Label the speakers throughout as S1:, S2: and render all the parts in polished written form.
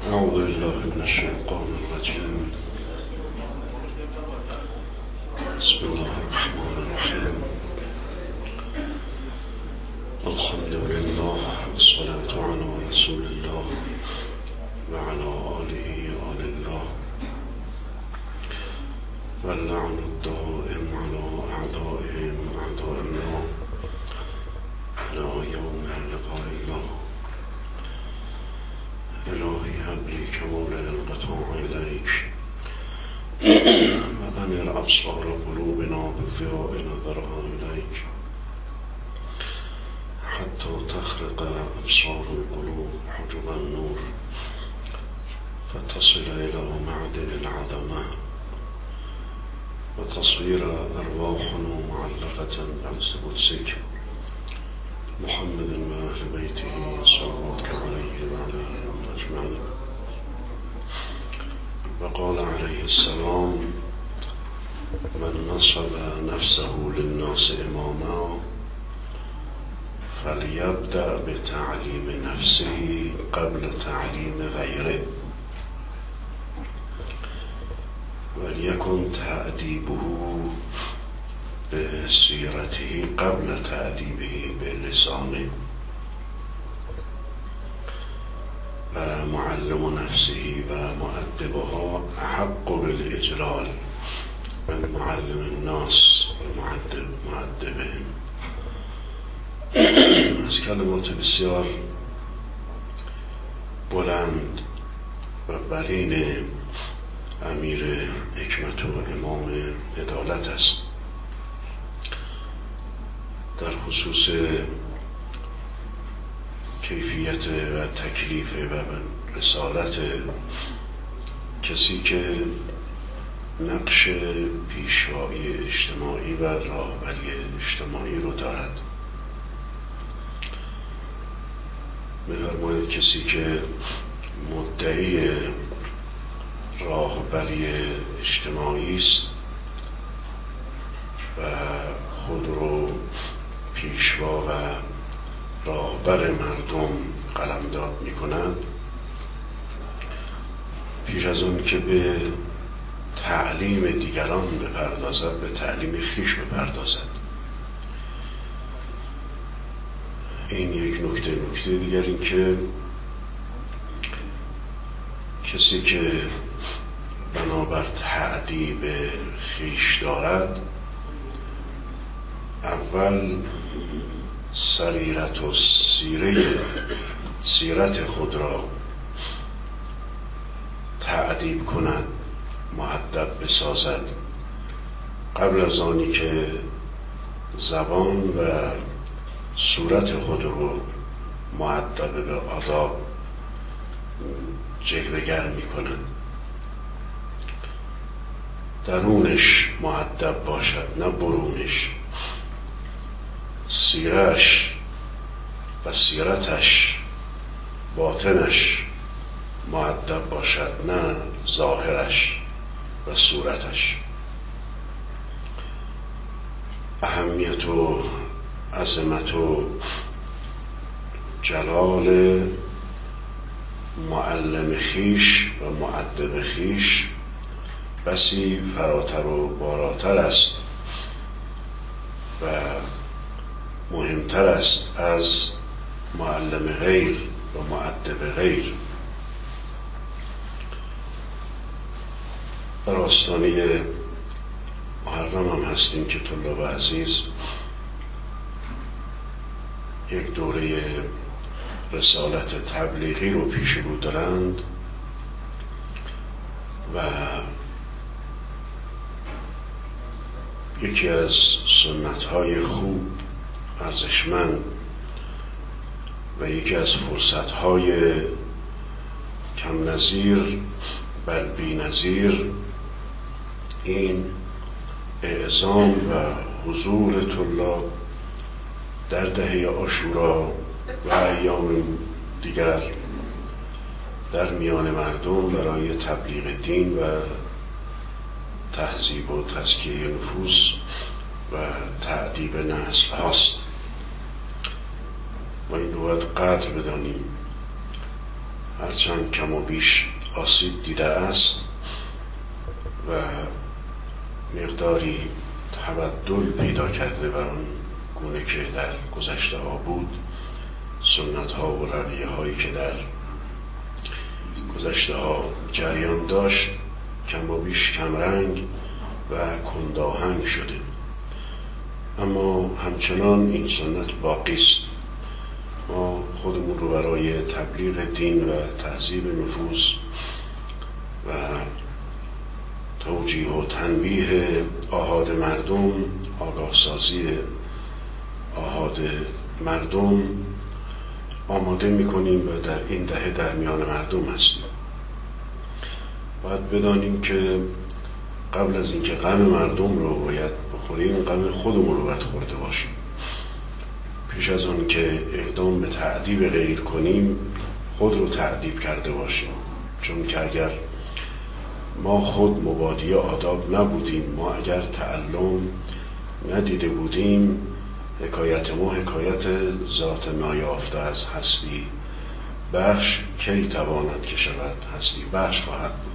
S1: أعوذ بالله من الشيطان الرجيم. بسم الله الرحمن الرحيم. الحمد لله والصلاة على رسول الله وعلى آله آل الله واللعن الدائم على أعدائهم أعداء الله إلى يوم لقاء الله. إلهي هب لي كمال الانقطاع إليك وأنر أبصار قلوبنا بالضياء نظرها إليك حتى تخرق أبصار القلوب حجب النور فتصل إلى معدن العظمة وتصوير أرواحنا معلقة بعز قدسك محمد وأهل بيته صلواتك عليه وعليهم أجمعين. وقال عليه السلام: من نصب نفسه للناس إماما فليبدأ بتعليم نفسه قبل تعليم غيره وليكن تأديبه بسيرته قبل تأديبه بلسانه ومعلم نفسه ومؤدبها أحق بالإجلال من معلم الناس ومؤدبهم. از کلمات بسیار بلند و بلین امیر حکمت و امام عدالت است در خصوص کیفیت و تکلیف و رسالت کسی که نقش پیشوایی اجتماعی و راهبری اجتماعی رو دارد. می‌فرماید کسی که مدعی راهبری اجتماعی است و خود رو پیشوا و راهبر مردم قلمداد می کند، پیش از اون که به تعلیم دیگران بپردازد به تعلیم خویش بپردازد. این یک نکته دیگر این که کسی که بنابر تعدیب خویش دارد اول سریرت و سیرت خود را تعدیب کند، مؤدب بسازد، قبل از آنی که زبان و صورت خود رو مؤدب به آداب جلوه‌گر می کند. درونش مؤدب باشد نه برونش. سیرش و سیرتش باطنش مؤدب باشد نه ظاهرش و صورتش. اهمیت و عظمت و جلال معلم خویش و مؤدب خویش بسی فراتر و بالاتر است و مهمتر است از معلم غیر و مؤدب غیر. در آستانه محرم هم هستیم که طلاب عزیز یک دوره رسالت تبلیغی رو پیش رو دارند و یکی از سنت‌های خوب، ارزشمند و یکی از فرصت‌های کم نظیر بل بی نظیر این اعزام و حضور طلاب در دهه عاشورا و ایام دیگر در میان مردم برای تبلیغ دین و تهذیب و تزکیه نفوس و تأدیب نسل هاست و این رو باید قدر بدانیم. هرچند کم و بیش آسیب دیده است و مقداری تبدل پیدا کرده بر اون گونه که در گذشته ها بود، سنت ها و رویه هایی که در گذشته ها جریان داشت کم و بیش کمرنگ و کنداهنگ شده، اما همچنان این سنت باقی است. ما خودمون رو برای تبلیغ دین و تهذیب نفوس و توجیه و تنبیه آحاد مردم، آگاه سازی آحاد مردم آماده میکنیم و در این دهه در میان مردم هستیم. باید بدانیم که قبل از اینکه غم مردم رو باید بخوریم، غم خودمون رو باید خورده باشیم. پیش از آن که اقدام به تعذیب غیر کنیم، خود رو تعذیب کرده باشیم، چون که اگر ما خود مبادی آداب نبودیم، ما اگر تعلم ندیده بودیم، حکایت ما حکایت ذات نایافته از هستی بخش کی تواند که شود هستی بخش خواهد بود.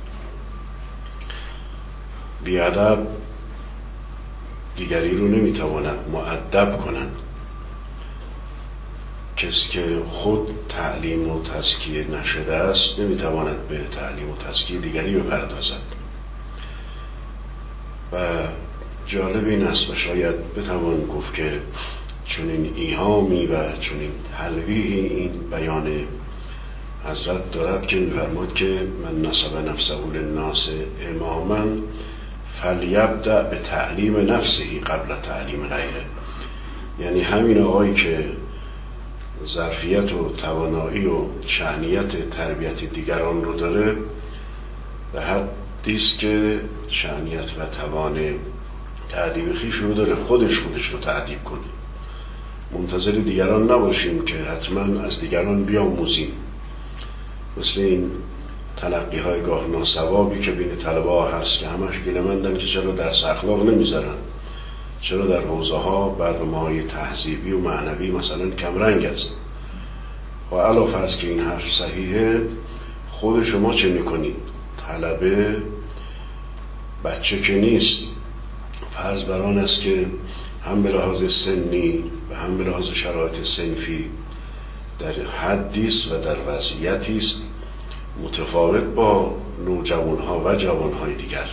S1: بیادب دیگری رو نمیتواند مؤدب کند. کسی که خود تعلیم و تزکیه نشده است نمیتواند به تعلیم و تزکیه دیگری بپردازد. و جالب این است و شاید بتوان گفت که چنین ایهامی و چنین تلویحی این بیان حضرت دارد که می‌فرماید که من نسب نفسه للناس اماما فلیبدأ به تعلیم نفسه قبل تعلیم غیره. یعنی همین آقایی که ظرفیت و توانایی و شأنیت تربیت دیگران رو داره، به حدی است که شأنیت و توان تأدیب خویش رو داره، خودش رو تأدیب کنه. منتظر دیگران نباشیم که حتما از دیگران بیاموزیم. مثل این تلقی های گاه ناصوابی که بین طلبه ها هست که همش گله‌مندن که چرا درس اخلاق نمیذارن، چرا در حوزه ها برنامه های تهذیبی و معنوی مثلا کمرنگ است. و علاوه فرض که این حرف صحیحه، خود شما چه میکنید؟ طلبه بچه که نیست. فرض بر آن است که هم به لحاظ سنی و هم به لحاظ شرایط صنفی در حدی است و در وضعیتی است متفاوت با نوجوانها و جوانهای دیگر.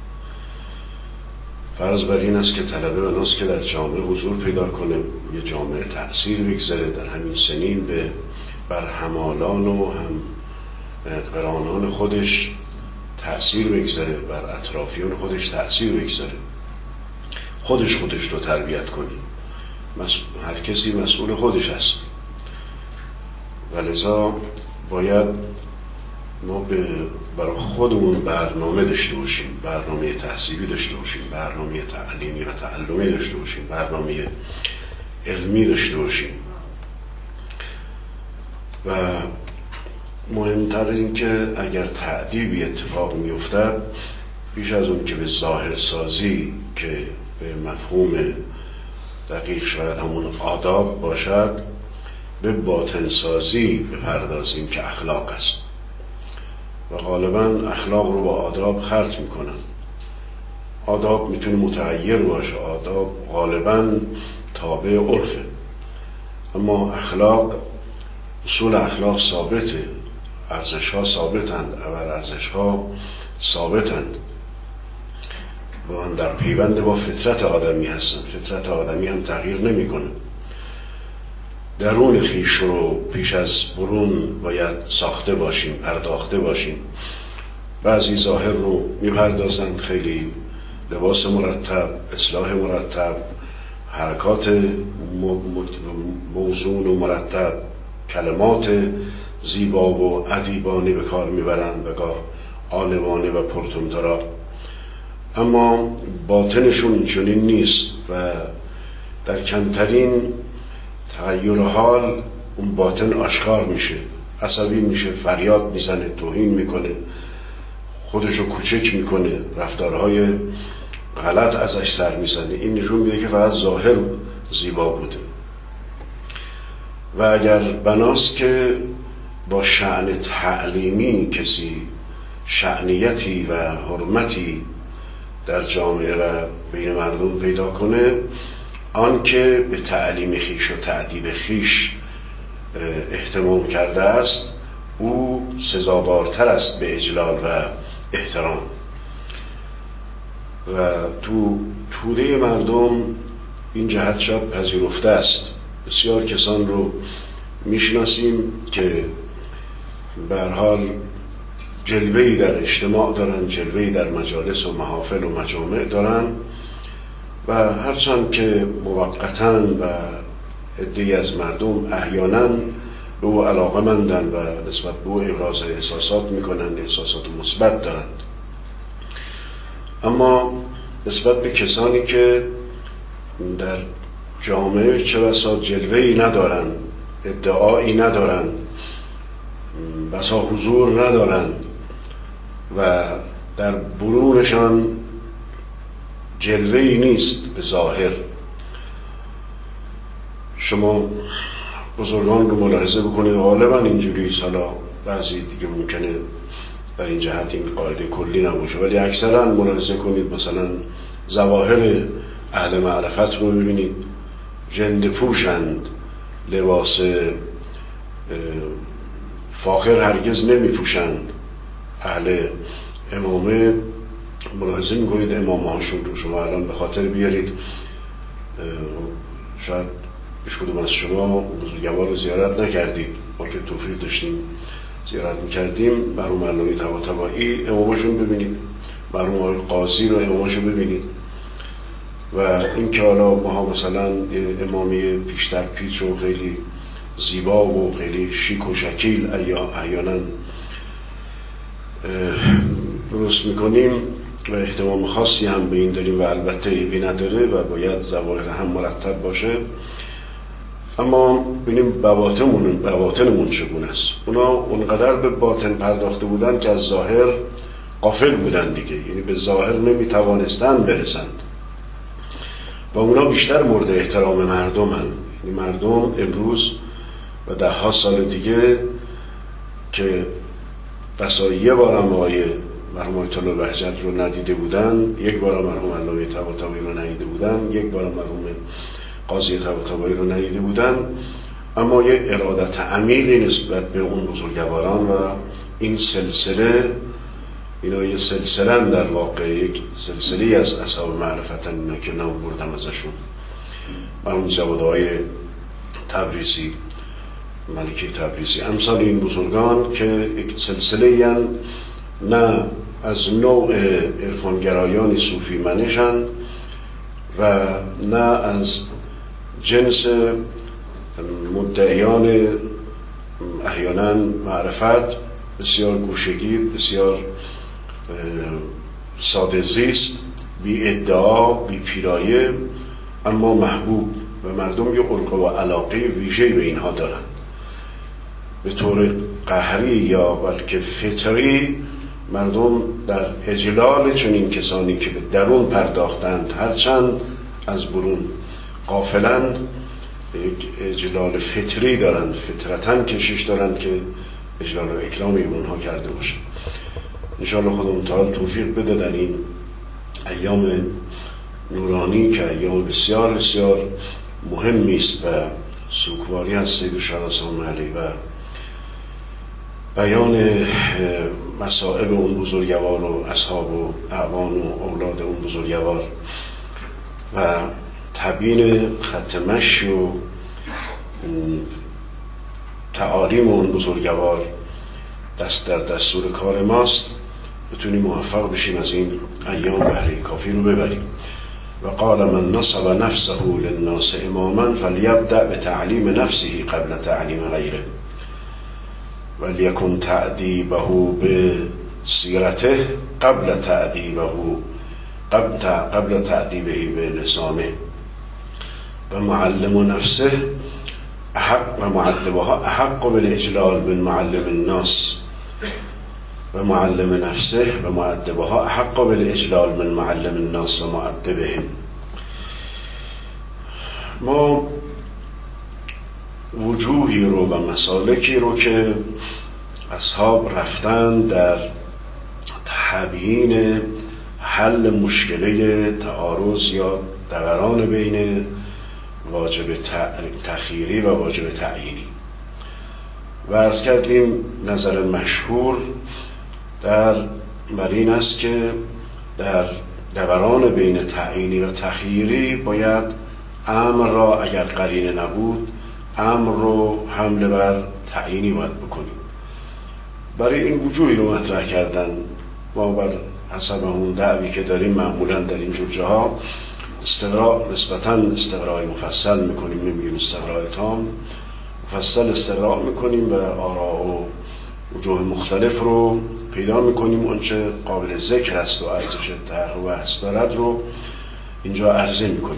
S1: فرض بر این است که طلبه بناست که در جامعه حضور پیدا کنه، یه جامعه تأثیر بگذاره در همین سنین بر همالان و هم قرانان خودش تأثیر بگذاره، بر اطرافیان خودش تأثیر بگذاره، خودش رو تربیت کنه. هر کسی مسئول خودش است. ولذا باید ما برای خودمون برنامه داشته باشیم، برنامه تحصیلی داشته باشیم، برنامه تعلیمی و تعلمی داشته باشیم، برنامه علمی داشته باشیم. و مهمتر این که اگر تعدیبی اتفاق میافتد، پیش از اون که به ظاهر سازی که به مفهوم دقیق شاید همون آداب باشد، به باطن سازی بپردازیم که اخلاق است. و غالبا اخلاق رو با آداب خلط میکنن. آداب میتونه متغیر باشه، آداب غالبا تابع عرفه، اما اخلاق، اصول اخلاق ثابته، ارزش ها ثابتند، ارزش ها ثابتند و آن در پیوند با فطرت آدمی هستند. فطرت آدمی هم تغییر نمیکنه. درون خیش رو پیش از برون باید ساخته باشیم، پرداخته باشیم. بعضی ظاهر رو میپردازند، خیلی لباس مرتب، اصلاح مرتب، حرکات موزون و مرتب، کلمات زیبا و ادیبانه به کار میبرند، به گاه عالمانه و پرطمطراق، اما باطنشون اینچنین نیست و در کمترین تغییر حال اون باطن آشکار میشه. عصبی میشه، فریاد میزنه، توهین میکنه، خودشو کوچک میکنه، رفتارهای غلط ازش سر میزنه. این نشون میده که فقط ظاهر زیبا بوده. و اگر بناست که با شأن تعلیمی کسی شأنیتی و حرمتی در جامعه و بین مردم پیدا کنه، آن که به تعلیم خیش و تأدیب خیش اهتمام کرده است او سزاوارتر است به اجلال و احترام. و تو توده مردم این جهت شاید پذیرفته است. بسیار کسان رو میشناسیم که به هر حال جلوه‌ای در اجتماع دارن، جلوه‌ای در مجالس و محافل و مجامع دارن و هرچند که موقتاً و عده‌ای از مردم احیاناً به او علاقه‌مندن و نسبت به او ابراز احساسات میکنن، احساسات مثبت دارن، اما نسبت به کسانی که در جامعه چه بسا جلوه‌ای ندارن، ادعایی ندارن، بسا حضور ندارن و در برونشان جلوه‌ای نیست به ظاهر. شما بزرگان رو ملاحظه بکنید، غالبا اینجوری، حالا بعضی دیگه ممکنه در این جهت این قاعده کلی نباشه، ولی اکثرا ملاحظه کنید مثلا ظواهر اهل معرفت رو ببینید، ژنده پوشند، لباس فاخر هرگز نمی پوشند. اهل امامه ملاحظه میکنید امامه هاشون رو شما الان به خاطر بیارید، شاید هیچ کدوم از شما بزرگوار رو زیارت نکردید، ما که توفیق داشتیم زیارت میکردیم، مرحوم علامه طباطبایی امامشون ببینید، مرحوم آقای قاضی رو امامشون ببینید. و این که حالا ما مثلا امامی پیشتر پیچ و خیلی زیبا و خیلی شیک و شکیل احیانا درست میکنیم و اهتمام خاصی هم به این داریم و البته ایبی نداره و باید ظواهر هم مرتب باشه، اما ببینیم بواطنمون چگونه است. اونا اونقدر به باطن پرداخته بودن که از ظاهر غافل بودن دیگه، یعنی به ظاهر نمیتوانستن برسند و اونا بیشتر مورد احترام مردم هستند. یعنی مردم امروز و 10 سال دیگه که بسا یه بارم آقای مرحوم آیت الله بهجت رو ندیده بودن، یک بارم مرحوم علامه طباطبایی رو ندیده بودن، یک بارم مرحوم قاضی طباطبایی رو ندیده بودن، اما یه ارادت عمیقی نسبت به اون بزرگواران و این سلسله، اینا یه سلسله در واقع، یک سلسله از اصحاب معرفتن اینا که نام بردم ازشون، مرحوم جوادهای تبریزی، ملکه تبریزی، امثال این بزرگان که یک سلسله هن، نه از نوع عرفانگرایان صوفی منشند و نه از جنس مدعیان احیانا معرفت، بسیار گوشگیر، بسیار ساده زیست، بی ادعا، بی پیرایه، اما محبوب و مردم یه علقه و علاقه ویژه‌ای به اینها دارند. به طور قهری یا بلکه فطری مردم در اجلال چنین کسانی که به درون پرداختند، هرچند از برون غافلند، یک اجلال فطری دارند، فطرتاً کشش دارند که اجلال و اکرامی به اونها کرده باشند. انشاءالله خدا تعالی توفیق بده در این ایام نورانی که ایام بسیار بسیار مهمی است و سوگواری از سید الشهدا سلام علیه و بیان مصائب اون بزرگوار و اصحاب و اعوان و اولاد اون بزرگوار و تبیین خط مشی و تعالیم اون بزرگوار دست در دستور کار ماست، بتونیم موفق بشیم از این ایام بهره کافی رو ببریم. و قال من نصب نفسه للناس اماما فلیبدأ بتعلیم نفسه قبل تعلیم غیره وليكن تأديبه بسيرته قبل تأديبه بلسانه و معلم نفسه و معدبها احق بالاجلال من معلم الناس و معلم نفسه و معدبها احق بالاجلال من معلم الناس و معدبهم. ما وجوهی رو و مسالکی رو که اصحاب رفتن در تبیین حل مشکل تعارض یا دوران بین واجب تخییری و واجب تعیینی. و عرض کردیم نظر مشهور بر این است که در دوران بین تعیینی و تخییری باید امر را اگر قرینه نبود امر رو حمله بر تعیینی باید بکنیم. برای این وجوهی رو مطرح کردن. ما بر حسب اون دعوی که داریم معمولا در این جور جاها نسبتاً استقراء مفصل میکنیم، نمیگیم استقراء تام، مفصل استقراء میکنیم و آراء و وجوه مختلف رو پیدا میکنیم. اونچه قابل ذکر است و ارزش طرح و بحث دارد رو اینجا عرضه میکنیم.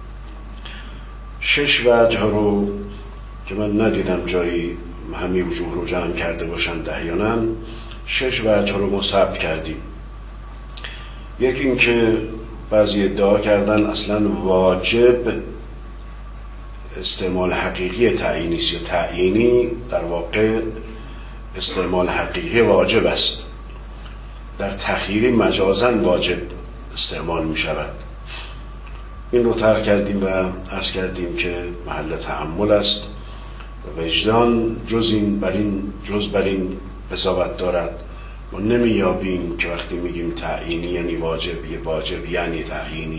S1: 6 وجه رو که من ندیدم جایی همه وجوه رو جمع کرده باشند احیانا، 6 وجه رو ما ثبت کردیم. یکی این که بعضی ادعا کردن اصلا واجب استعمال حقیقی تعیینی است یا تعیینی در واقع استعمال حقیقی واجب است، در تخییری مجازاً واجب استعمال می شود. این رو طرح کردیم و عرض کردیم که محل تأمل است و وجدان جز بر این قضاوت دارد. ما نمیابیم که وقتی میگیم تعیینی یعنی واجب، یه واجب یعنی تعیینی،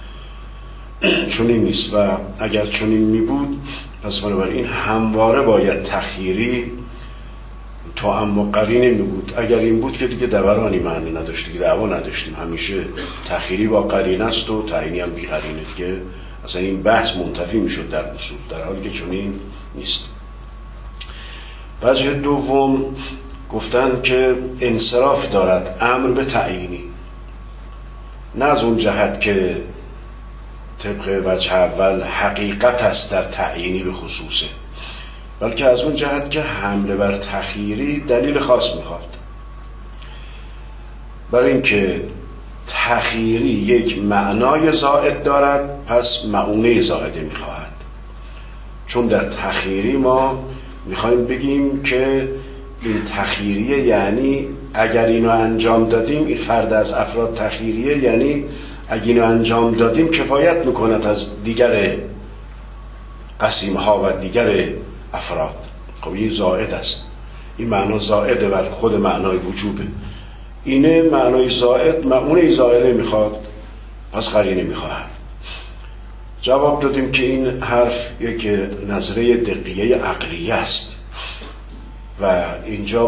S1: چنین نیست. و اگر چنین می بود پس بنابراین همواره باید تخییری تا اما قرینه می بود. اگر این بود که دیگه دورانی معنی نداشت، دیگه دعوا نداشتیم. همیشه تخییری با قرینه است و تعیینی هم بی قرینه، دیگه اصلا این بحث منتفی می شد در اصول، در حالی که چنین نیست. وجه دوم گفتن که انصراف دارد امر به تعیینی، نه از اون جهت که طبق وجه اول حقیقت است در تعیینی به خصوصه، بلکه از اون جهت که حمله بر تخییری دلیل خاص میخواد. برای اینکه تخییری یک معنای زائد دارد پس معونه زائده میخواهد. چون در تخییری ما میخوایم بگیم که این تخییریه، یعنی اگر اینو انجام دادیم، این فرد از افراد تخییریه، یعنی اگر اینو انجام دادیم کفایت میکند از دیگر قسیمها و دیگر افراد. خب این زائد است، این معنا زائده بر خود معنای وجوبه. اینه معنای زائد، معونه زائده میخواد، پس قرینه میخواهد. جواب دادیم که این حرف یک نظریه دقیقه عقلیه است و اینجا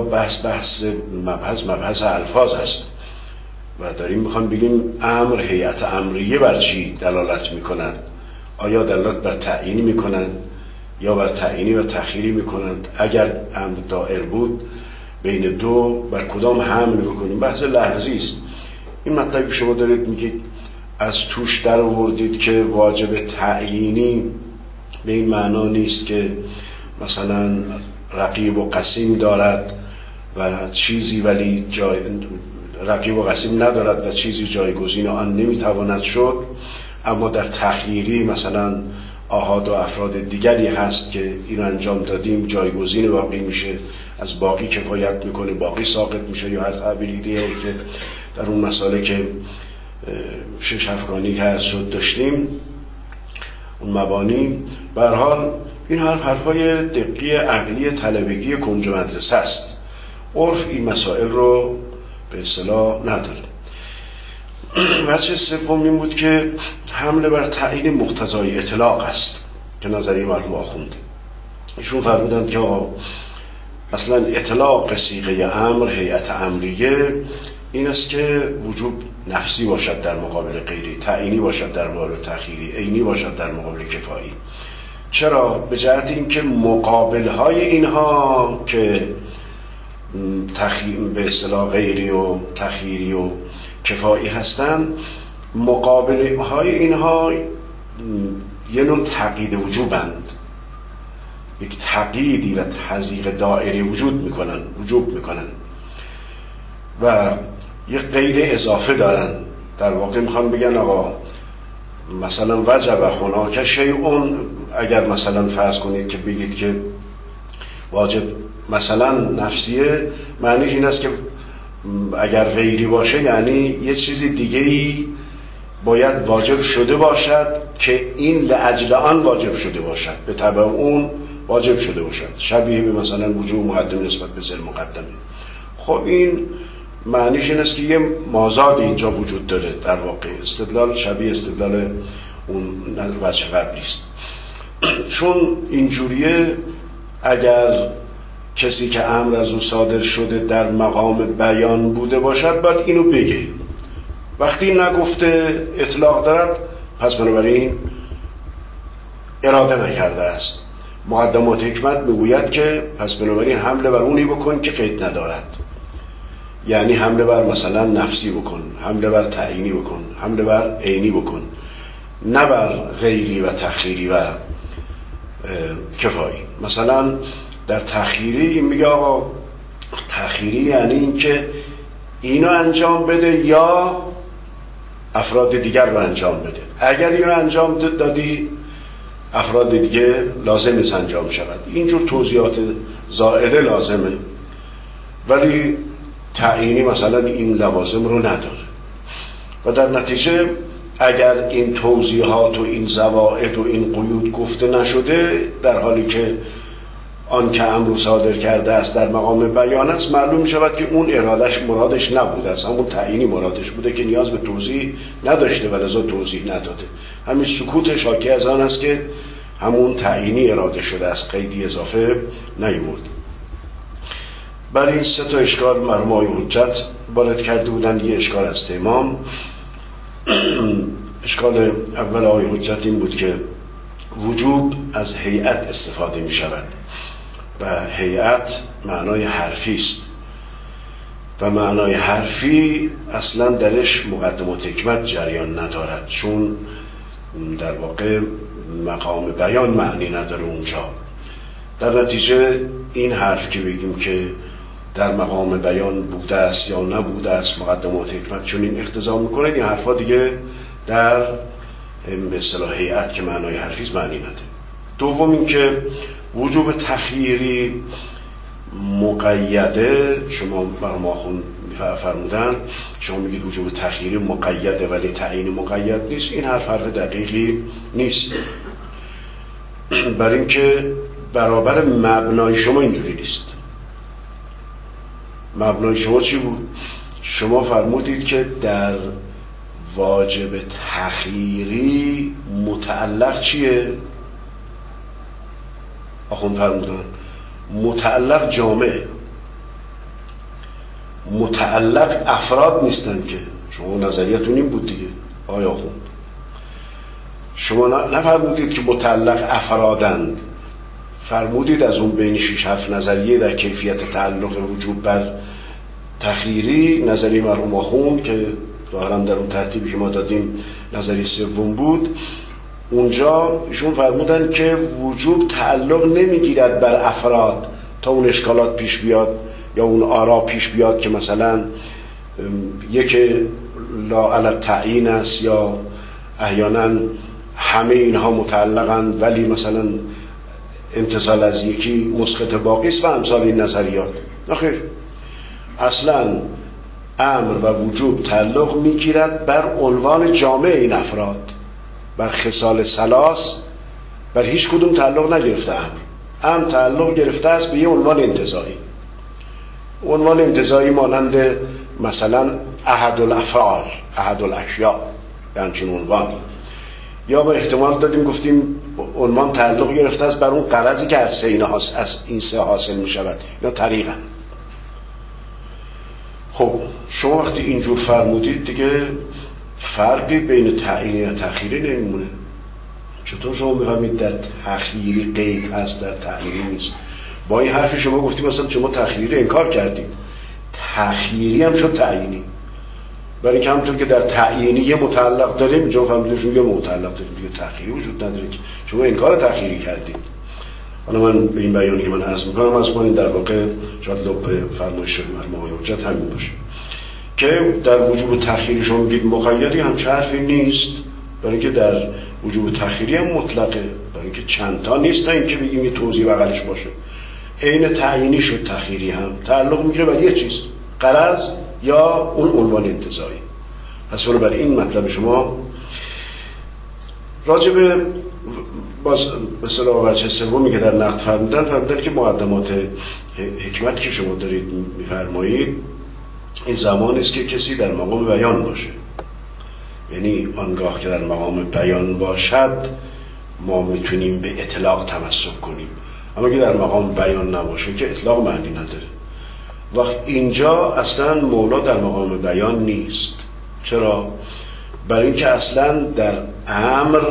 S1: مبحث الفاظ است و داریم میخوام بگیم امر، هیئت امریه بر چی دلالت میکنند؟ آیا دلالت بر تعیینی میکنند یا بر تعیینی و تخییری میکنند؟ اگر امر دائر بود بین دو بر کدام حمل بکنیم؟ بحث لحظی است. این مطلبی که شما دارید میگید از توش در آوردید که واجب تعیینی به این معنا نیست که مثلا رقیب و قسیم دارد و چیزی ولی رقیب و قسیم ندارد و چیزی جایگزین آن نمیتواند شد، اما در تخییری مثلا آحاد و افراد دیگری هست که این انجام دادیم جایگزین باقی میشه، از باقی کفایت میکنه، باقی ساقط میشه، یا هر تعبیری دیگه که در اون مسئله که 6 افغانی که عرض شد داشتیم، اون مبانی. به هر حال این حرفای دقیق عقلی طلبگی کنج مدرسه است. عرف این مسائل رو به اصطلاح نداره. وجه سوم این بود که حمله بر تعیین مقتضای اطلاق است که نظریه مرحوم آخونده. ایشون فرمودند که اصلا اطلاق صیغه امر، هیئت امریه، این است که وجوب نفسی باشد در مقابل غیری، تعیینی باشد در مقابل تخییری، عینی باشد در مقابل کفایی. چرا؟ به جهت اینکه مقابلهای اینها که به اصطلاح غیری و تخییری و کفایی هستند، مقابلهای اینها یه نوع تقیید وجوبند، یک تقییدی و تضییق دائری وجوب میکنن و یک قید اضافه دارن. در واقع میخوان بگن آقا مثلا وجب هناک شیء، اگر مثلا فرض کنید که بگید که واجب مثلا نفسیه معنیش این است که اگر غیری باشه یعنی یه چیزی دیگه‌ای باید واجب شده باشد که این لاجل آن واجب شده باشد، به تبع اون واجب شده باشد، شبیه به مثلا وجوب مقدم نسبت به ذل مقدمه. خب این معنیش این است که یه مازادی اینجا وجود داره. در واقع استدلال شبیه استدلال اون وجه قبلی است. چون اینجوریه اگر کسی که امر از او صادر شده در مقام بیان بوده باشد باید اینو بگه. وقتی نگفته اطلاق دارد پس بنابراین اراده نکرده است. مقدمات حکمت میگوید که پس بنابراین حمله بر اونی بکن که قید ندارد، یعنی حمله بر مثلا نفسی بکن، حمله بر تعیینی بکن، حمله بر عینی بکن، نه بر غیری و تخییری و کفایی. مثلا در تخییری میگه آقا تخییری یعنی این که اینو انجام بده یا افراد دیگر رو انجام بده. اگر اینو انجام دادی افراد دیگه لازم نیست انجام شود. اینجور توضیحات زائده لازمه، ولی تعیینی مثلا این لوازم رو نداره. و در نتیجه اگر این توضیحات و این زوائد و این قیود گفته نشده، در حالی که آن که امر صادر کرده است در مقام بیان است، معلوم می شود که اون ارادش مرادش نبوده است، همون تعیینی مرادش بوده که نیاز به توضیح نداشته و لذا توضیح نداده. همین سکوتش حاکی از آن است که همون تعیینی اراده شده است، قیدی اضافه نیامد. برای این سه تا اشکال مرحوم آقای حجت وارد کرده بودند. یه اشکال از امام. اشکال اول آقای حجت این بود که وجوب از هیئت استفاده می شود و هیئت معنای حرفی است و معنای حرفی اصلا درش مقدمات حکمت جریان ندارد، چون در واقع مقام بیان معنی نداره اونجا. در نتیجه این حرف که بگیم که در مقام بیان بوده است یا نبوده است مقدمات حکمت چون این اقتضا میکنه، این حرفا دیگه در به اصطلاح هیئت که معنای حرفی است معنی نداره. دوم این که وجوب تخییری مقیده، شما برام آخون فرمودن شما میگید وجوب تخییری مقیده ولی تعیین مقید نیست. این حرف دقیقی نیست، برای اینکه برابر مبنای شما اینجوری نیست. مبنای شما چی بود؟ شما فرمودید که در واجب تخییری متعلق چیه؟ آخون فرمودن متعلق جامعه، متعلق افراد نیستن که. شما نظریتون این بود دیگه آقای آخون. شما نفرمودید که متعلق افرادند، فرمودید از اون بین 6-7 نظریه در کیفیت تعلق وجوب بر تخییری، نظریه مرحوم آخون که ظاهراً در اون ترتیبی که ما دادیم نظریه سوم بود، اونجا ایشون فرمودن که وجوب تعلق نمیگیرد بر افراد تا اون اشکالات پیش بیاد یا اون آرا پیش بیاد که مثلا یک لا علی تعیین است یا احیانا همه اینها متعلقن ولی مثلا امتثال از یکی مسقط باقی است و امثال این نظریات. آخر اصلا امر و وجوب تعلق میگیرد بر عنوان جامع این افراد، بر خصال ثلاث، بر هیچ کدوم تعلق نگرفته. امر تعلق گرفته است به یه عنوان انتزاعی، عنوان انتزاعی مانند مثلا احد الافعال، احد الاشیاء، به همچین عنوانی. یا با احتمال دادیم گفتیم عنوان تعلق گرفته است بر اون غرضی که از این سه حاصل می شود، یا طریقا. خب شما وقتی اینجور فرمودید دیگه فرقی بین تعیینی و تخییری نمیمونه. چطور شما بفهمید در تخییری قید هست در تعیینی نیست؟ با این حرفی شما گفتیم مثلا شما تخییری انکار کردید، تخییری هم شد تعیینی. برای که همونطور که در تعیینی یه متعلق داریم اینجا فهمیدیم شما یه متعلق داریم دیگه، تخییری وجود نداره که شما انکار تخییری کردید. حالا من به این بیانی که من عرض میکنم از من در واقع شاید لب فرمایش مرحوم آقای حجت همین باشه که در وجوب تخییری شما میگید مقیدی، همچه حرفی نیست. برای اینکه در وجوب تخییری هم مطلقه، برای اینکه چند تا نیست تا اینکه بگیم یه توضیح بغلش باشه. عین تعیینی شد تخییری هم تعلق میگیره بر یه چیز، غرض یا اون عنوان انتزاعی. پس بنابراین این مطلب شما راجع به باز به اصطلاح وجه سومی که در نقد فرمودن که مقدمات حکمت که شما دارید میفرمایید این زمان است که کسی در مقام بیان باشه، یعنی آنگاه که در مقام بیان باشد ما میتونیم به اطلاق تمسک کنیم، اما که در مقام بیان نباشه که اطلاق معنی نداره. وقت اینجا اصلا مولا در مقام بیان نیست. چرا؟ برای اینکه اصلا در امر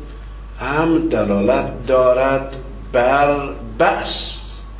S1: دلالت دارد بر بحث،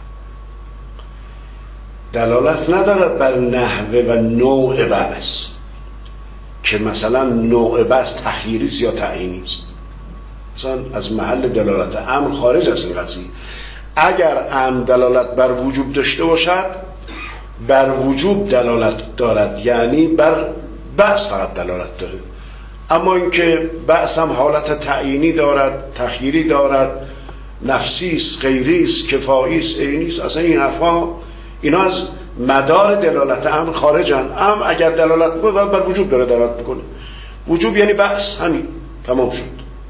S1: دلالت ندارد بر نحوه و نوع بحث که مثلا نوع بحث تخییری است یا تعیینی است. مثلا از محل دلالت امر خارج از این قضیه. اگر امر دلالت بر وجوب داشته باشد بر وجوب دلالت دارد، یعنی بر بحث فقط دلالت داره. اما اینکه بحث هم حالت تعیینی دارد، تخییری دارد، نفسی است، غیری است، کفایی است، عینی است، اصلا این حرفا اینا از مدار دلالت امر خارجن. امر اگر دلالت میکنه باید بر وجوب داره دلالت میکنه. وجوب یعنی بحث، همین تمام شد.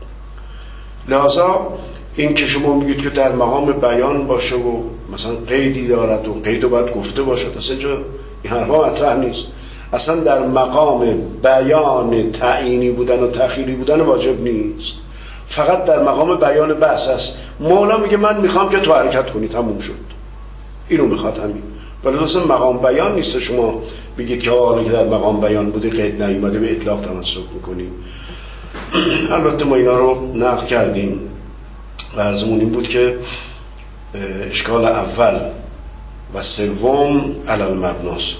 S1: لذا این که شما میگید که در مقام بیان باشه و مثلا قیدی دارد و قید رو باید گفته باشد، اصلا اینجا این حرفا مطرح نیست. اصلا در مقام بیان تعیینی بودن و تخییری بودن واجب نیست، فقط در مقام بیان بحث است. مولا میگه من میخوام که تو حرکت کنی، تموم شد، اینو میخواد همین. ولی اصلا مقام بیان نیست شما بگید که حالا که در مقام بیان بوده قید نیومده به اطلاق تمسک میکنیم. البته ما اینا رو نقد کردیم و عرضمون این بود که اشکال اول و سوم علی المبناست.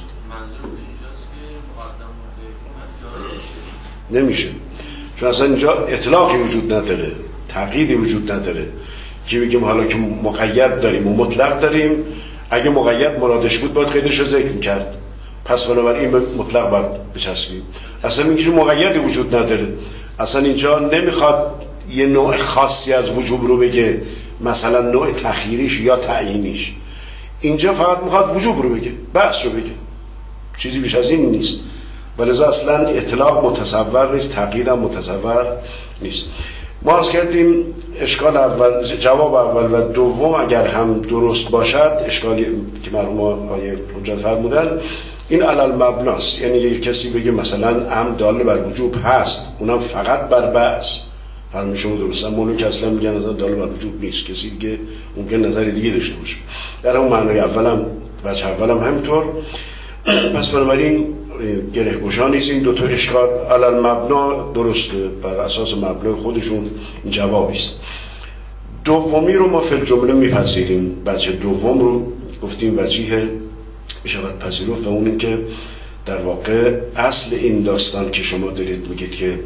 S1: نمیشه، چون اصلا اینجا اطلاقی وجود نداره، تقییدی وجود نداره که بگیم حالا که مقید داریم و مطلق داریم، اگه مقید مرادش بود باید قیدش رو ذکر کرد، پس بنابراین به مطلق باید بچسبیم. اصلا میگه مقیدی وجود نداره، اصلا اینجا نمیخواد یه نوع خاصی از وجوب رو بگه، مثلا نوع تخییریش یا تعیینیش. اینجا فقط میخواد وجوب رو بگه، بحث رو بگه، چیزی بیش از این نیست. ولذا اصلا اطلاق متصور نیست، تقیید هم متصور نیست. ما عرض کردیم اشکال اول، جواب اول و دوم اگر هم درست باشد، اشکالی که مرحوم آقای حجت فرمودن این علل مبناست، یعنی یک کسی بگه مثلا امر دال بر وجوب هست، اونم فقط بر بحث، فرمون شما درست، اما اونو که اصلا میگن دال بر وجوب نیست، کسی دیگه ممکن نظر دیگه داشته باشه. در اون معنای اولم وجه اولم همینطور. پس بنابراین گره گشا نیست این دوتا اشکال. علل مبنا درسته، بر اساس مبنای خودشون این جوابی است. دومی رو ما فی الجمله میپذیریم. وجه دوم رو گفتیم وجیه میشود پذیرفت و اون این که در واقع اصل این داستان که شما دارید میگید که